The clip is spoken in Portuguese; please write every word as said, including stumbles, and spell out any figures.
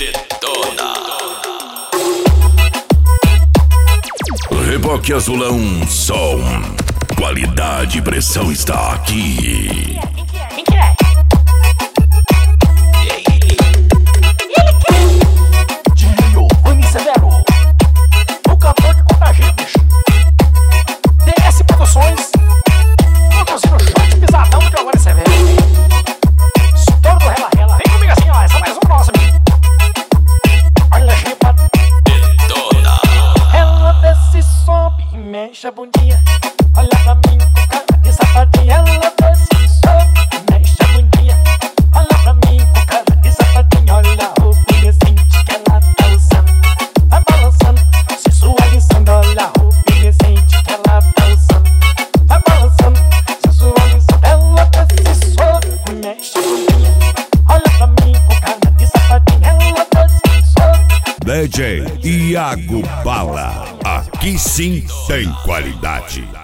Detona. Reboque Azulão Som. Qualidade e pressão está aqui. Quem que é? Ele. Ele quem? Giovanni Severo. O cantor que contagia, bicho. D S Produções. Produzindo shot pisadão do Giovanni Severo. Estouro do Rela Rela. Vem comigo assim, ó. Essa é mais uma nossa, amigo. Olha a chipa. Detona. Ela desce, sobe e mexe a bundinha. Olha pra mim com cara de safadinha. Ela desce, sobe e mexe a bundinha. Olha pra mim com cara de safadinha. Olha a roupinha recente que ela tá usando. Vai balançando, sensualizando. Olha a roupinha recente que ela tá usando. Vai balançando, sensualizando. Ela desce, sobe e mexe a bundinha. Olha pra mim com cara de safadinha. Ela desce, sobe. D J Iago Bala. Aqui sim tem qualidade.